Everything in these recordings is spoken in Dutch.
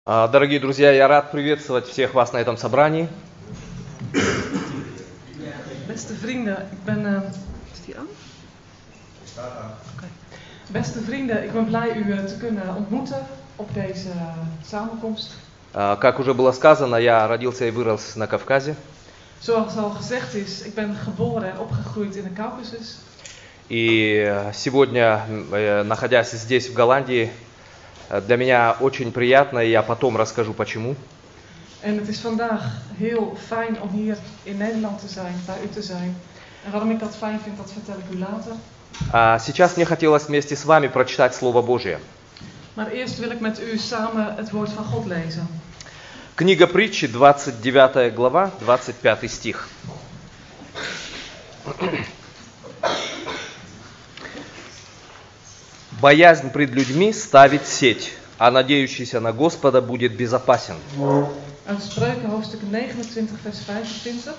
Дорогие друзья, я рад приветствовать всех вас на этом собрании. Beste vrienden, Is die aan? Oké. Beste vrienden, ik ben blij u te kunnen ontmoeten op deze samenkomst. Как уже было сказано, я родился и вырос на Кавказе. Zoals al gezegd is, ik ben geboren en opgegroeid in de Caucasus. И сегодня, находясь здесь, в Голландии, для меня очень приятно, и я потом расскажу почему. En het is vandaag heel fijn om hier in Nederland te zijn, bij u te zijn. En waarom ik dat fijn vind, dat vertel ik u later. Сейчас мне хотелось вместе с вами прочитать Слово Божие. Maar eerst wil ik met u samen het woord van God lezen. Книга Притчи, 29 глава, 25 стих. Боязнь пред людьми ставит сеть, а надеющийся на Господа будет безопасен. Uit Spreuken hoofdstuk 29 vers 25.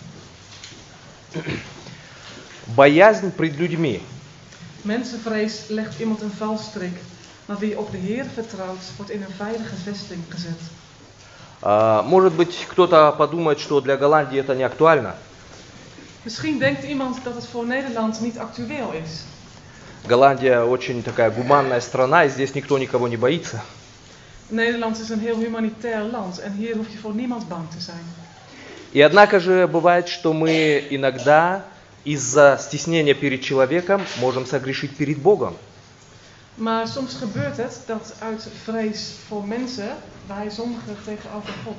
Боязнь пред людьми. Mensenvrees legt iemand een valstrik, maar wie op de Heer vertrouwt, wordt in een veilige vesting gezet. Может быть, кто-то подумает, что для Голландии это не актуально. Misschien denkt iemand dat het voor Nederland niet actueel is. Голландия очень такая гуманная страна, и здесь никто никого не боится. Nederland is een heel humanitair land en hier hoef je voor niemand bang te zijn. И однако же бывает, что мы иногда из-за стеснения перед человеком можем согрешить перед Богом. Maar soms gebeurt het dat uit vrees voor mensen wij zondigen tegenover God.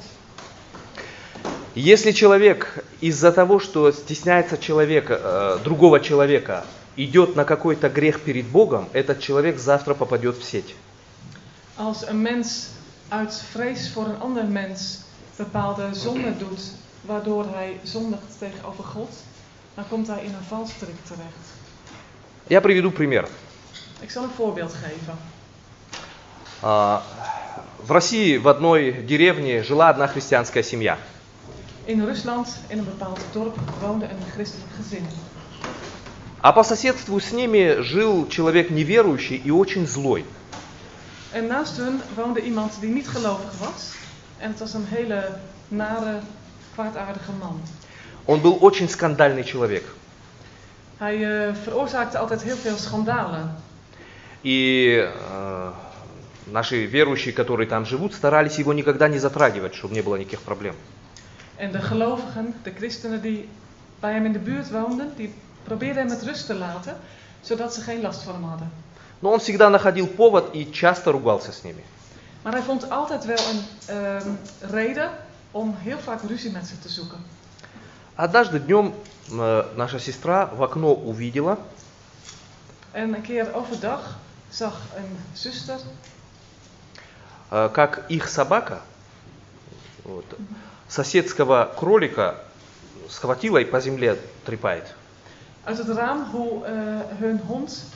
Если человек из-за того, что стесняется человека, другого человека, идет на какой-то грех перед Богом, этот человек завтра попадет в сеть. Als een mens uit vrees voor een ander mens bepaalde zonde doet, waardoor hij zondigt tegenover God, dan komt hij in een valstrik terecht. Я приведу пример. Ik zal een voorbeeld geven. В России в одной деревне жила одна христианская семья. In Rusland, in een bepaald dorp, woonde een christelijk gezin. А по соседству с ними жил человек неверующий и очень злой. En naast hun woonde iemand die niet gelovig was. En het was een hele nare, kwaadaardige man. Он был очень скандальный человек. Hij veroorzaakte altijd heel veel schandalen. И наши верующие, которые там живут, старались его никогда не затрагивать, чтобы не было никаких проблем. En de gelovigen, de christenen die bij hem in de buurt woonden, die probeerden hem met rust te laten, zodat ze geen last van hem hadden. Но он всегда находил повод и часто ругался с ними. Maar hij vond altijd wel een reden om heel vaak ruzie met ze te zoeken. Однажды днем наша сестра в окно увидела, En een keer overdag zag een zuster как их собака соседского кролика схватила и по земле трепает. uit het raam hoe hun hond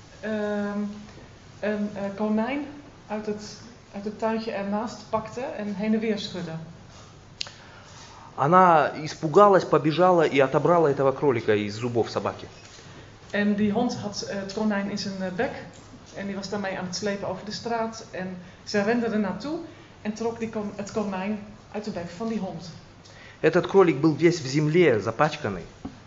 een konijn uit het tuintje ernaast pakte en heen en weer schudde. Она испугалась, побежала и отобрала этого кролика из зубов собаки. En die hond had het konijn in zijn bek en die was daarmee aan het slepen over de straat. En zij rende er naartoe en trok het konijn uit de bek van die hond. Этот кролик был весь в земле, запачканный.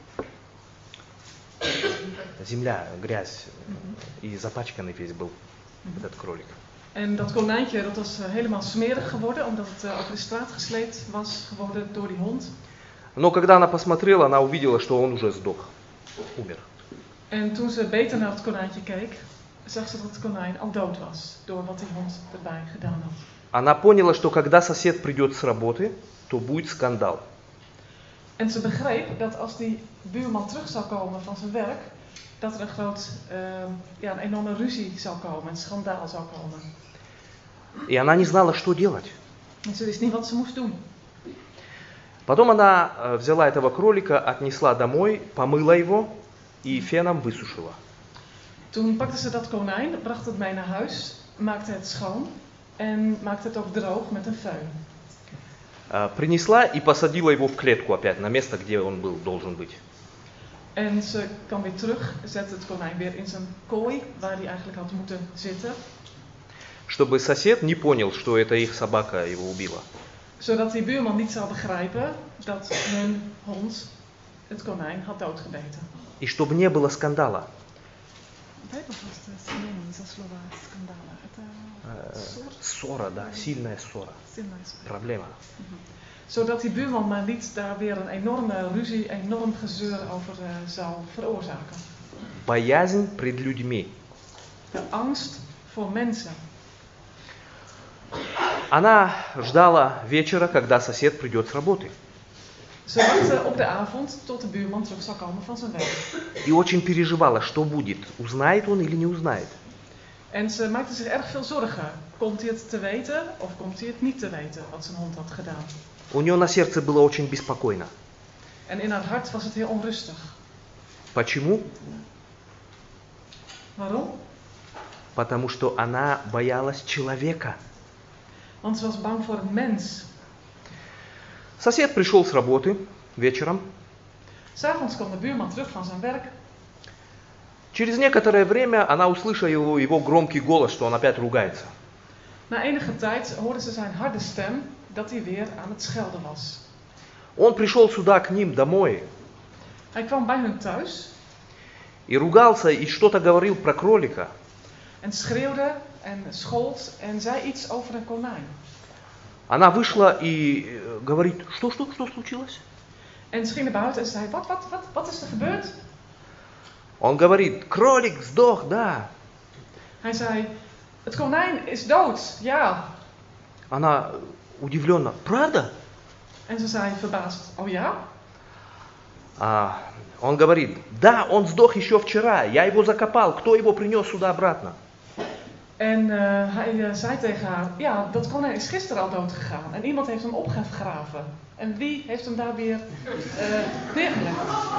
Земля, грязь. И запачканный весь был этот кролик. En dat konijntje dat was helemaal smerig geworden, omdat het over de straat gesleept was geworden door die hond. Но когда она посмотрела, она увидела, что он уже сдох, умер. En toen ze beter naar het konijntje keek, zag ze dat het konijn al dood was, door wat die hond erbij gedaan had. Она поняла, что когда сосед придет с работы, то будет скандал. En ze begreep dat als die buurman terug zou komen van zijn werk, dat er een enorme ruzie zou komen, een schandaal zou komen. И она не знала, что делать. En ze wist niet wat ze moest doen. Потом она взяла этого кролика, отнесла домой, помыла его и феном высушила. Toen pakte ze dat konijn, bracht het mee naar huis, maakte het schoon en maakte het ook droog met een föhn. Принесла и посадила его в клетку опять, на место, где он должен быть. En ze kwam weer terug, zette het konijn weer in zijn kooi, waar hij eigenlijk had moeten zitten. чтобы sosed не понял, что это их собака его убила. Zodat die buurman niet zou begrijpen dat hun hond het konijn had doodgebeten. И чтобы не было скандала. Ссора, да, сильная ссора. Проблема. Zodat die buurman maar niet daar weer een enorme ruzie, enorm gezeur over zou veroorzaken. Боязнь пред людьми. De angst voor mensen. Она ждала вечера, когда сосед придет с работы. Ze wachtte op de avond tot de buurman terug zou komen van zijn werk. И очень переживала, что будет, узнает он или не узнает. En ze maakte zich erg veel zorgen. Komt hij het te weten of komt hij het niet te weten wat zijn hond had gedaan? У нее на сердце было очень беспокойно. En in haar hart was het heel onrustig. Почему? Waarom? Потому что она боялась человека. Want ze was bang voor een mens. Сосед пришел с работы вечером. 'S'avonds kwam de buurman terug van zijn werk. Через некоторое время она услышала его громкий голос, что он опять ругается. Na enige tijd hoorde ze zijn harde stem dat hij weer aan het schelden was. Он пришел сюда к ним домой Hij kwam bij hun thuis и ругался, и что-то говорил про кролика. en schreeuwde en schold en zei iets over een konijn. Она вышла и говорит, что случилось? En ze ging naar buiten en zei, wat is er gebeurd? Он говорит, кролик сдох, да. Hij zei, het konijn is dood, ja. Она удивленно, правда? En ze zei verbaasd, oh ja? Он говорит, да, он сдох еще вчера, я его закопал, кто его принес сюда обратно? En hij zei tegen haar, ja, dat konijn is gisteren al dood gegaan en iemand heeft hem opgegraven. En wie heeft hem daar weer neergelegd?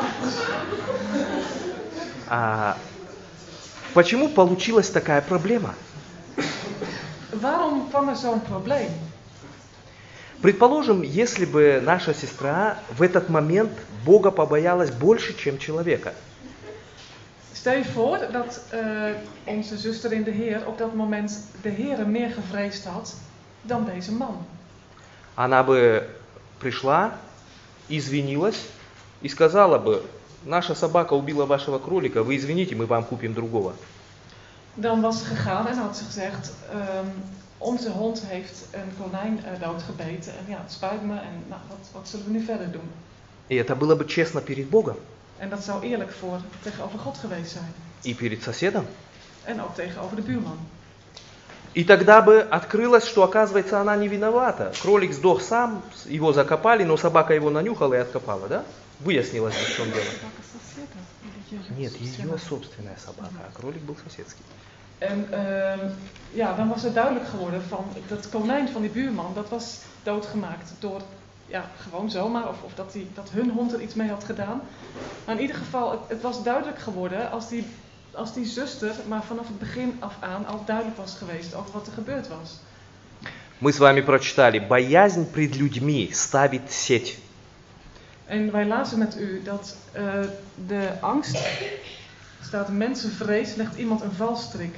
Почему получилась такая проблема? Waarom kwam er zo'n probleem? Предположим, если бы наша сестра в этот момент Бога побоялась больше, чем человека. Stel je voor dat onze zuster in de Heer op dat moment de Heer meer gevreesd had dan deze man. Она бы пришла, извинилась и сказала бы, наша собака убила вашего кролика, вы извините, мы вам купим другого. Dan was ze gegaan en had ze gezegd, onze hond heeft een konijn doodgebeten en ja, het spijt me en nou, wat zullen we nu verder doen? И это было бы честно перед Богом. En dat zou eerlijk tegenover God geweest zijn. И перед соседом. En ook tegenover de buurman. И тогда бы открылось, что оказывается она не виновата. Кролик сдох сам, его закопали, но собака его нанюхала и откопала, да? Выяснилось, в чем дело. Нет, ее собственная собака, а кролик был соседский. En ja, dan was het duidelijk geworden van dat konijn van die buurman, dat was doodgemaakt door, ja, gewoon zomaar, of dat hun hond er iets mee had gedaan. Maar in ieder geval, het was duidelijk geworden als die zuster maar vanaf het begin af aan al duidelijk was geweest over wat er gebeurd was. Мы с вами прочитали, боязнь пред людьми ставит сеть. En wij lazen met u dat de angst, staat mensenvrees, legt iemand een valstrik.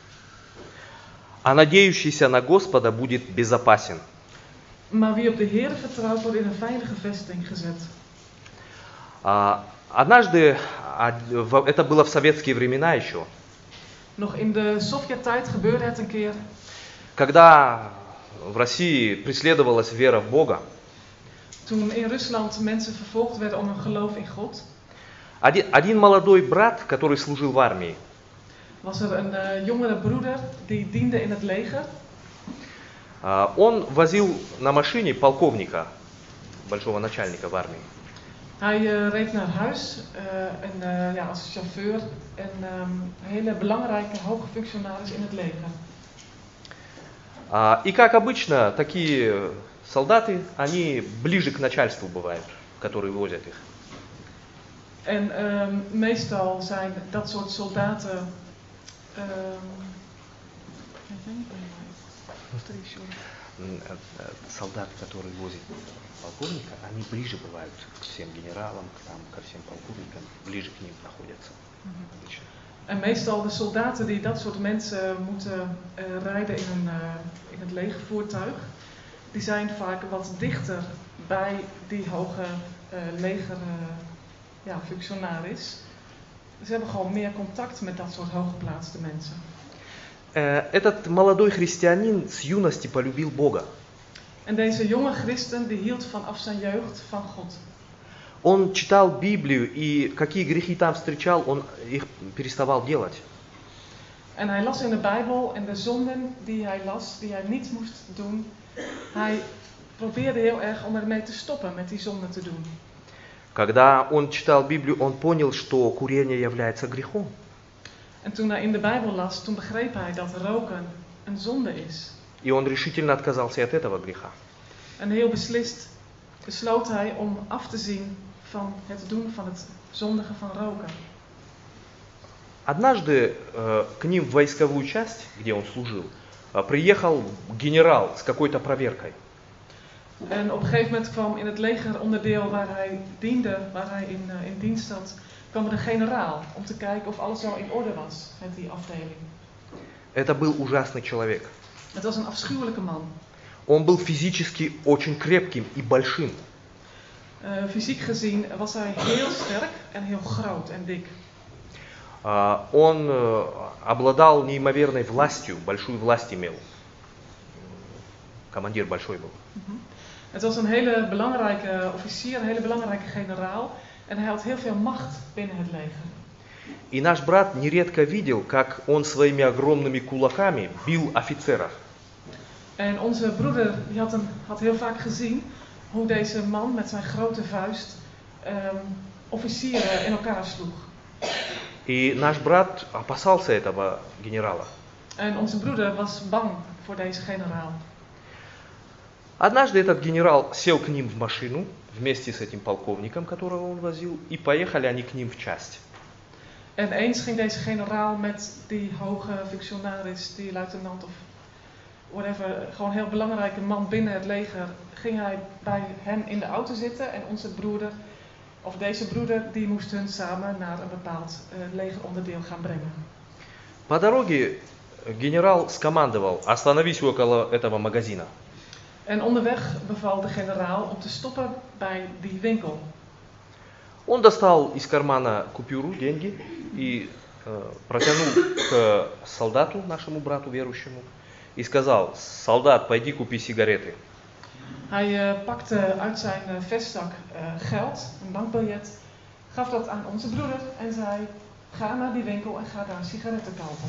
А надеющийся на Господа будет безопасен. Maar wie op de Heer vertrouwt, wordt in een veilige vesting gezet. Однажды, это было в советские времена еще, Nog in de Sovjet-tijd gebeurde het een keer. Когда в России преследовалась вера в Бога, Toen in Rusland mensen vervolgd werden om hun geloof in God, один молодой брат, который служил в армии, was er een jongere broeder die diende in het leger. Он возил на машине полковника, большого начальника в армии. Hij reed naar huis als chauffeur een hele belangrijke hoge functionaris in het leger. И как обычно, такие солдаты, они ближе к начальству бывают, которые возят их. En meestal zijn dat soort soldaten солдаты, которые возят полковника, они ближе бывают к всем генералам, ко всем полковникам, ближе к ним находятся. En meestal de soldaten die dat soort mensen moeten rijden in het legervoertuig, die zijn vaak wat dichter bij die hoge legerfunctionaris. Ze hebben gewoon meer contact met dat soort hooggeplaatste mensen. Этот молодой христианин с юности полюбил Бога. En deze jonge christen die hield vanaf zijn jeugd van God. Он читал Библию, и какие грехи там встречал, он их переставал делать. En hij las in de Bijbel en de zonden die hij las, die hij niet moest doen, hij probeerde heel erg om ermee te stoppen met die zonden te doen. Когда он читал Библию, он понял, что курение является грехом. En toen hij in de Bijbel las, toen begreep hij dat roken een zonde is. И он решительно отказался от этого греха. En heel beslist besloot hij om af te zien van het doen van het zondige van roken. Однажды к ним в войсковую часть, где он служил, приехал генерал с какой-то проверкой. En op een gegeven moment kwam in het legeronderdeel waar hij diende, waar hij in dienst had, kwam er een generaal om te kijken of alles al in orde was met die afdeling. Это был ужасный человек. Het was een afschuwelijke man. Он был физически очень крепким и большим. Fysiek gezien was hij heel sterk en heel groot en dik. Он обладал неимоверной властью, большую власть имел. Командир большой был. Het was een hele belangrijke officier, een hele belangrijke generaal. En hij had heel veel macht binnen het leger. И наш брат нередко видел, как он своими огромными кулаками бил офицеров. En onze broeder die had heel vaak gezien hoe deze man met zijn grote vuist officieren in elkaar sloeg. И наш брат опасался этого генерала. En onze broeder was bang voor deze generaal. Однажды этот генерал сел к ним в машину вместе с этим полковником, которого он возил, и поехали они к ним в часть. En eens ging deze generaal met die hoge functionaris, die luitenant of whatever, gewoon een heel belangrijke man binnen het leger, ging hij bij hem in de auto zitten en onze broeder, of deze broeder, die moest hun samen naar een bepaald legeronderdeel gaan brengen. По дороге генерал скомандовал: остановись около этого магазина. En onderweg beval de generaal om te stoppen bij die winkel. Он достал из кармана купюру, деньги, и протянул к солдату, нашему брату верующему, и сказал: солдат, пойди купи сигареты. Hij pakte uit zijn vestzak geld, een bankbiljet, gaf dat aan onze broeder en zei: ga naar die winkel en ga daar sigaretten kopen.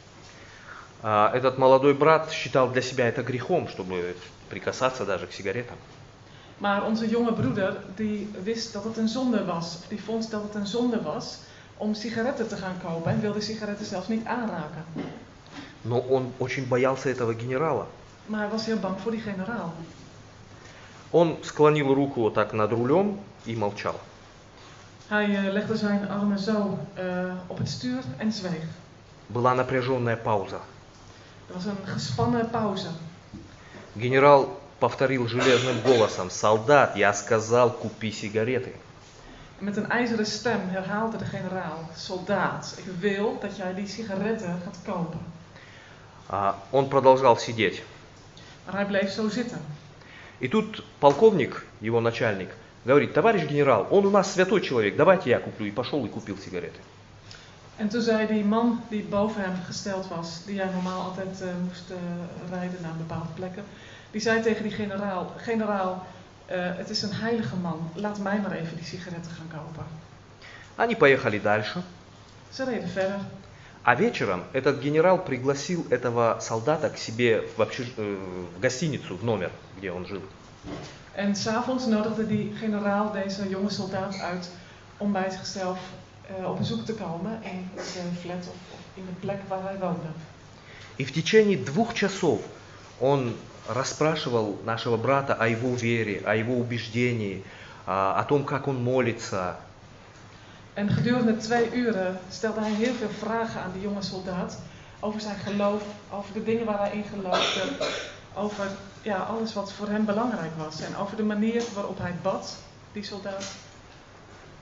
Этот молодой брат считал для себя это грехом, чтобы прикасаться даже к сигаретам. Maar onze jonge broeder, die wist dat het een zonde was, die vond dat het een zonde was om sigaretten te gaan kopen en wilde sigaretten zelfs niet aanraken. Но он очень боялся этого генерала. Maar hij was heel bang voor die generaal. Он склонил руку вот так над рулем и молчал. Hij legde zijn armen zo op het stuur en zweeg. Была напряженная пауза. Er was een gespannen pauze. Генерал повторил железным голосом: солдат, я сказал, купи сигареты. Met een ijzeren stem herhaalde de generaal: soldaat, ik wil dat jij die sigaretten gaat kopen. Он продолжал сидеть. Maar hij bleef zo zitten. И тут полковник, его начальник, говорит: товарищ генерал, он у нас святой человек, давайте я куплю. И пошел и купил сигареты. En toen zei die man die boven hem gesteld was, die hij normaal altijd moest rijden naar bepaalde plekken, die zei tegen die generaal: generaal, het is een heilige man, laat mij maar even die sigaretten gaan kopen. Они поехали дальше. Ze reden verder. А вечером этот генерал пригласил этого солдата к себе в гостиницу, в номер, где он жил. En 's avonds nodigde die generaal deze jonge soldaat uit om bij zichzelf op bezoek te komen in de flat of in de plek waar hij woonde. И в течение 2 часов он расспрашивал нашего брата о его вере, о его убеждении, о том, как он молится. En gedurende 2 uren stelde hij heel veel vragen aan die jonge soldaat over zijn geloof, over de dingen waar hij in geloofde, over alles wat voor hem belangrijk was en over de manier waarop hij bad, die soldaat.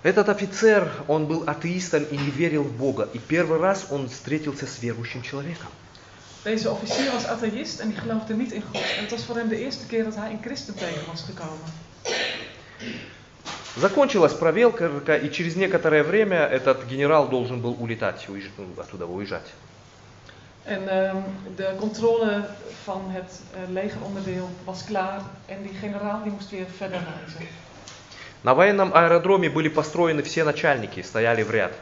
Этот офицер, он был атеистом и не верил в Бога. И первый раз он встретился с верующим человеком. Deze officier was atheïst en die geloofde niet in God. En het was voor hem de eerste keer dat hij een christen tegen was gekomen. Закончилась проверка, и через некоторое время этот генерал должен был улетать, оттуда уезжать. En de controle van het legeronderdeel was klaar en die generaal die moest weer verder reizen. На военном аэродроме были построены все начальники, стояли в ряд.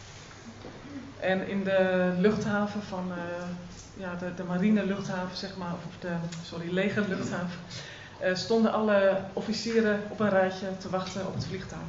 En in de luchthaven van, de marine luchthaven, zeg maar, legerluchthaven, stonden alle officieren op een rijtje te wachten op het vliegtuig.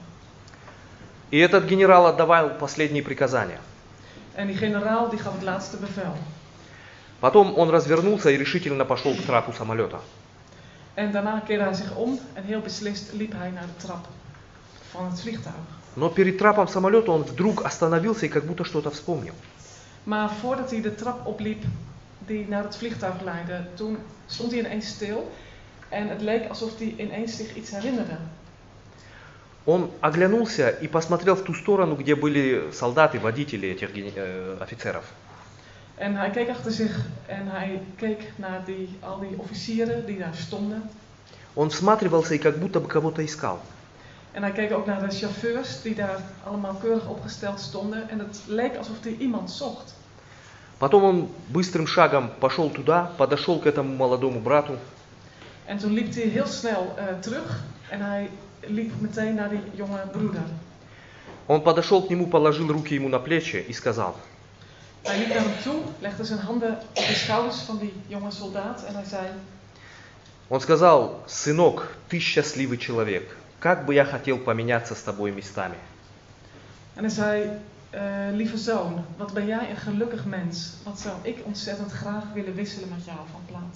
И этот генерал отдавал последние приказания. En die generaal die gaf het laatste bevel. Потом он развернулся и решительно пошел к трапу самолета. En daarna keerde hij zich om en heel beslist liep hij naar de trap van het vliegtuig. Но перед трапом самолета он вдруг остановился и как будто что-то вспомнил. Maar voordat hij de trap opliep die naar het vliegtuig leidde, toen stond hij ineens stil en het leek alsof hij ineens zich iets herinnerde. Он оглянулся и посмотрел в ту сторону, где были солдаты, водители этих офицеров. En hij keek achter zich en hij keek naar al die officieren die daar stonden. Он всматривался и как будто бы кого-то искал. En hij keek ook naar de chauffeurs die daar allemaal keurig opgesteld stonden. En het leek alsof hij iemand zocht. Потом он быстрым шагом пошел туда, подошел к этому молодому брату. En toen liep hij heel snel terug en hij liep meteen naar die jonge broeder. Он подошел к нему, положил руки ему на плечи и сказал: Hij liep naar hem toe, legde zijn handen op de schouders van die jonge soldaat en hij zei: Он сказал: «Сынок, ты счастливый человек. Как бы я хотел поменяться с тобой местами». En hij zei: lieve zoon, wat ben jij een gelukkig mens. Wat zou ik ontzettend graag willen wisselen met jou van plaats.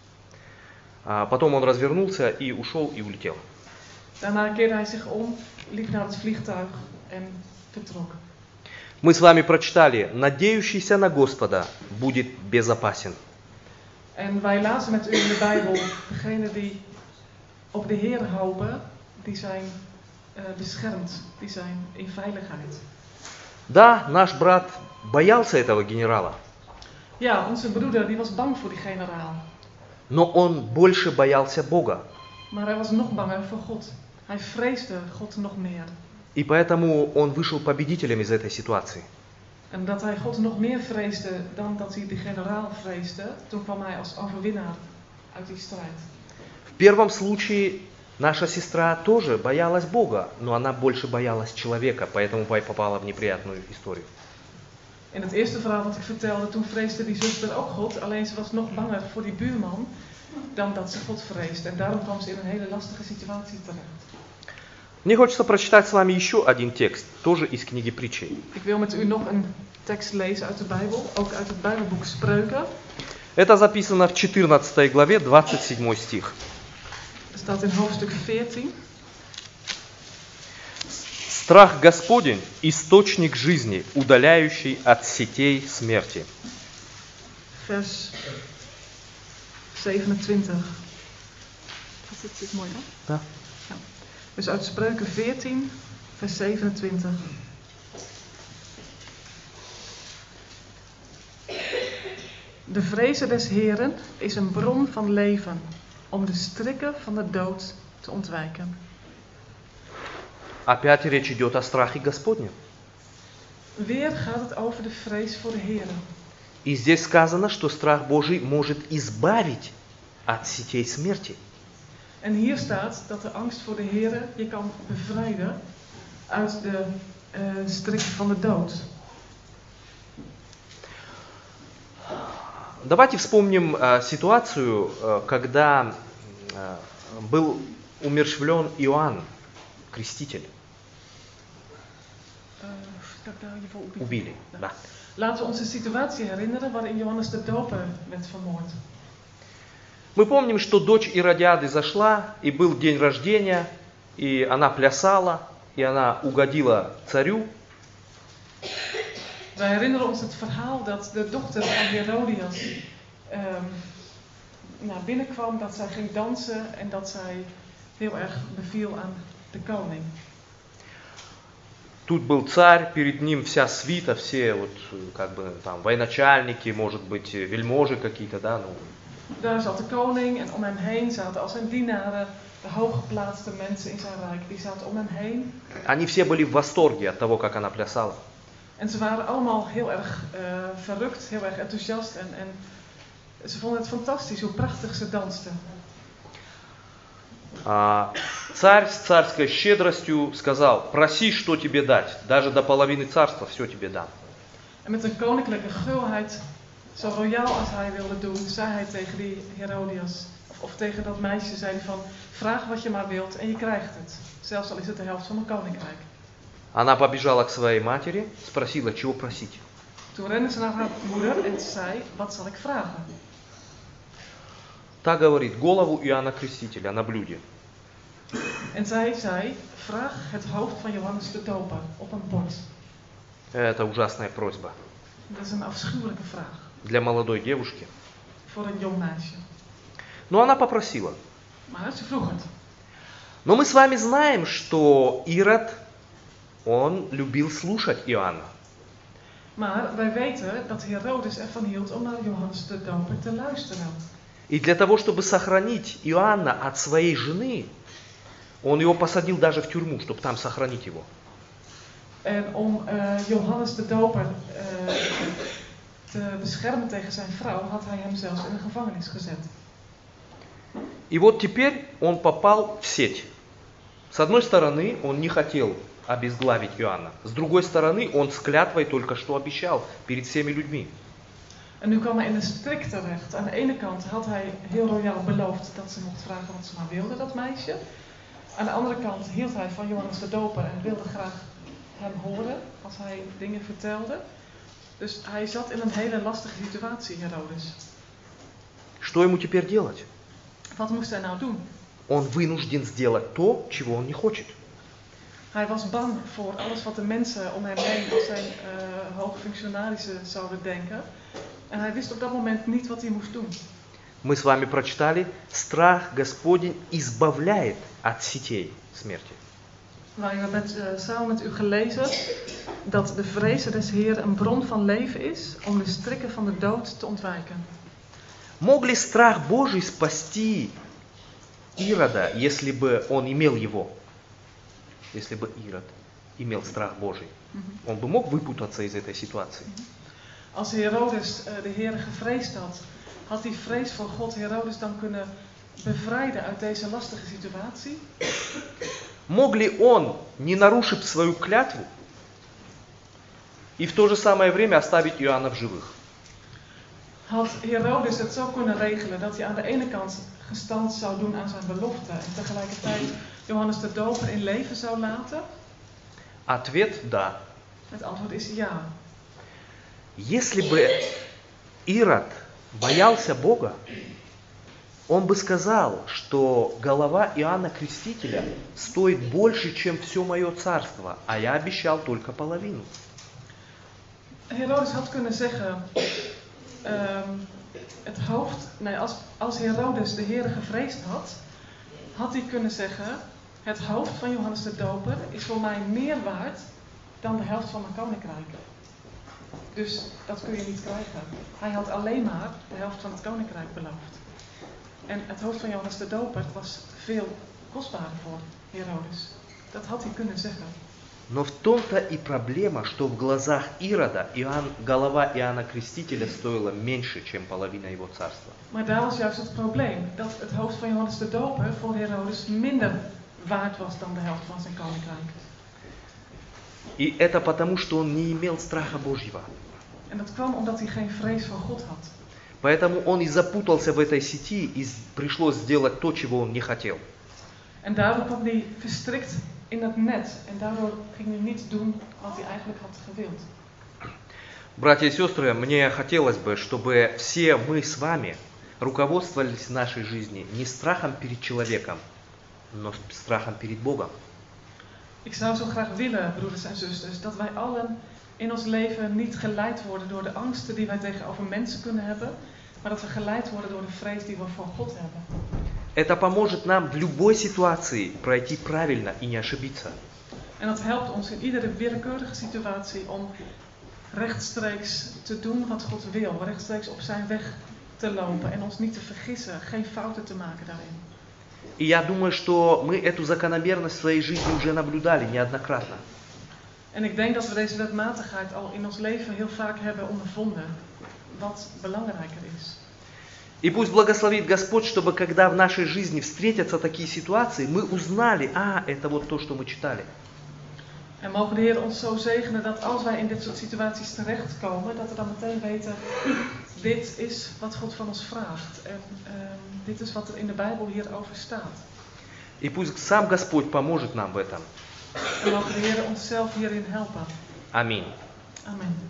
Потом он развернулся и ушел и улетел. Daarna keerde hij zich om, liep naar het vliegtuig en vertrok. Мы с вами прочитали: «Надеющийся на Господа будет безопасен». En wij lazen met u in de Bijbel, degenen die op de Heer hopen, die zijn beschermd, die zijn in veiligheid. Да, наш брат боялся этого генерала, Ja, onze broeder die was bang voor die generaal. но он больше боялся Бога. Maar hij was nog banger voor God. Hij vreesde God nog meer. И поэтому он вышел победителем из этой ситуации. En dat hij God nog meer vreesde dan dat hij de generaal vreesde, toen kwam hij als overwinnaar uit die strijd. В первом случае наша сестра тоже боялась Бога, но она больше боялась человека, поэтому попала в неприятную историю. In het eerste verhaal wat ik vertelde, toen vreesde die zuster ook God, alleen ze was nog banger voor die buurman dan dat ze God vreesde. En daarom kwam ze in een hele lastige situatie terecht. Мне хочется прочитать с вами еще один текст, тоже из книги Притчей. Ik wil met u nog een tekst lezen uit de Bijbel, ook uit het Bijbelboek Spreuken. Это записано в 14 главе, 27 стих. Het staat in hoofdstuk 14. «Страх Господень – источник жизни, удаляющий от сетей смерти». Vers 27. Dat zit mooi, hè? Да. Ja. Dus uit Spreuken 14, vers 27. De vreze des Heeren is een bron van leven, om de strikken van de dood te ontwijken. Опять речь идет о страхе Господнем. Weer gaat het over de vrees voor de Heer. И здесь сказано, что страх Божий может избавить от сетей смерти. En hier staat dat de angst voor de Heer je kan bevrijden uit de strikken van de dood. Давайте вспомним ситуацию, когда был умерщвлен Иоанн, креститель. Убили. Да. Laten we ons de situatie herinneren waarin Johannes de Doper werd vermoord. Мы помним, что дочь Иродиады зашла, и был день рождения, и она плясала, и она угодила царю. Wij herinneren ons het verhaal dat de dochter van Herodias binnenkwam, dat zij ging dansen en dat zij heel erg beviel aan de koning. Тут был царь, перед ним вся свита, все вот как бы там военачальники, может быть, вельможи какие-то, да, ну. Daar zat de koning en om hem heen zaten al zijn dienaren, de hooggeplaatste mensen in zijn rijk, die zaten om hem heen. Они все были в восторге от того, как она плясала. En ze waren allemaal heel erg verrukt, heel erg enthousiast en ze vonden het fantastisch hoe prachtig ze danste. Царь с царской щедростью сказал: проси, что тебе дать, даже до половины царства все тебе дам. En met een koninklijke gulheid, zo royaal als hij wilde doen, zei hij tegen die Herodias, of tegen dat meisje, zei hij van, vraag wat je maar wilt en je krijgt het. Zelfs al is het de helft van een koninkrijk. Она побежала к своей матери, спросила, чего просить. Toen rende ze naar haar moeder en zei, wat zal ik vragen? Та говорит: голову Иоанна Крестителя на блюде. En zij zei, vraag het hoofd van Johannes de Doper op een bord. Это ужасная просьба Dat is een afschuwelijke vraag для молодой девушки. voor een jong meisje. Но она попросила. Maar ze vroeg het. Но мы с вами знаем, что Ирод, он любил слушать Иоанна. Maar wij weten dat Herodes ervan hield om naar Johannes de Doper te luisteren. И для того, чтобы сохранить Иоанна от своей жены, он его посадил даже в тюрьму, чтобы там сохранить его. En om Johannes de Doper te beschermen tegen zijn vrouw, had hij hem zelfs in een gevangenis gezet. И вот теперь он попал в сеть. С одной стороны, он не хотел обезглавить Иоанна. С другой стороны, он с клятвой только что обещал перед всеми людьми. En nu kwam hij in de strik terecht. Aan de ene kant had hij heel royaal beloofd dat ze mocht vragen wat ze maar wilde, dat meisje. Aan de andere kant hield hij van Johannes de Doper en wilde graag hem horen als hij dingen vertelde. Dus hij zat in een hele lastige situatie, Herodes. Что ему теперь делать? Wat moest hij nou doen? Он вынужден сделать то, чего он не хочет. Hij was bang voor alles wat de mensen om hem heen als zijn hoge functionarissen zouden denken. En hij wist op dat moment niet wat hij moest doen. Мы с вами прочитали: страх Господень избавляет от сетей смерти. Wij hebben samen met u gelezen dat de vrezen des Heeren een bron van leven is om de strikken van de dood te ontwijken. Мог ли страх Божий спасти Ирода, если бы он имел его? Если бы Ирод имел страх Божий, он бы мог выпутаться из этой ситуации. Als Herodes de Heere gevreesd had, had die vrees van God Herodes dan kunnen bevrijden uit deze lastige situatie? Мог ли он, не нарушив свою клятву, и в то же самое время оставить Иоанна в живых? Had Herodes het zo kunnen regelen dat hij aan de ene kant gestand zou doen aan zijn belofte en tegelijkertijd Johannes de Doper in leven zou laten? Ответ – да. Het antwoord is ja. Если бы Ирод боялся Бога, он бы сказал, что голова Иоанна Крестителя стоит больше, чем все мое царство, а я обещал только половину. Herodes had kunnen zeggen, als Herodes de Heere gevreesd had, had hij kunnen zeggen, het hoofd van Johannes de Doper is voor mij meer waard dan de helft van mijn koninkrijk. Dus dat kun je niet krijgen. Hij had alleen maar de helft van het koninkrijk beloofd. En het hoofd van Johannes de Doper was veel kostbaarder voor Herodes. Dat had hij kunnen zeggen. Но в том-то и проблема, что в глазах Ирода голова Иоанна Крестителя стоила меньше, чем половина его царства. Maar daar was juist het probleem, dat het hoofd van Johannes de Doper voor Herodes minder waard was dan de helft van zijn koninkrijk. И это потому, что он не имел страха Божьего. En dat kwam omdat hij geen vrees voor God had. Поэтому он и запутался в этой сети, и пришлось сделать то, чего он не хотел. En daardoor kwam hij verstrikt in dat net. En daardoor ging hij niet doen wat hij eigenlijk had gewild. Братья и сестры, мне хотелось бы, чтобы все мы с вами руководствовались в нашей жизни не страхом перед человеком, но страхом перед Богом. Ik zou zo graag willen, broeders en zusters, dat wij allen in ons leven niet geleid worden door de angsten die wij tegenover mensen kunnen hebben, maar dat we geleid worden door de vrees die we voor God hebben. Это поможет нам в любой ситуации пройти правильно и не ошибиться. En dat helpt ons in iedere willekeurige situatie om rechtstreeks te doen wat God wil. Rechtstreeks op zijn weg te lopen en ons niet te vergissen, geen fouten te maken daarin. И я думаю, что мы эту закономерность в своей жизни уже наблюдали неоднократно. En ik denk dat we deze wetmatigheid al in ons leven heel vaak hebben ondervonden, wat belangrijker is. И пусть благословит Господь, чтобы когда в нашей жизни встретятся такие ситуации, мы узнали, это вот то, что мы читали. En mogen de Heer ons zo zegenen dat als wij in dit soort situaties terechtkomen, dat we dan meteen weten, dit is wat God van ons vraagt. En dit is wat er in de Bijbel hierover staat. И пусть сам Господь поможет нам в этом. En mogen de Heer ons zelf hierin helpen. Аминь. Amen.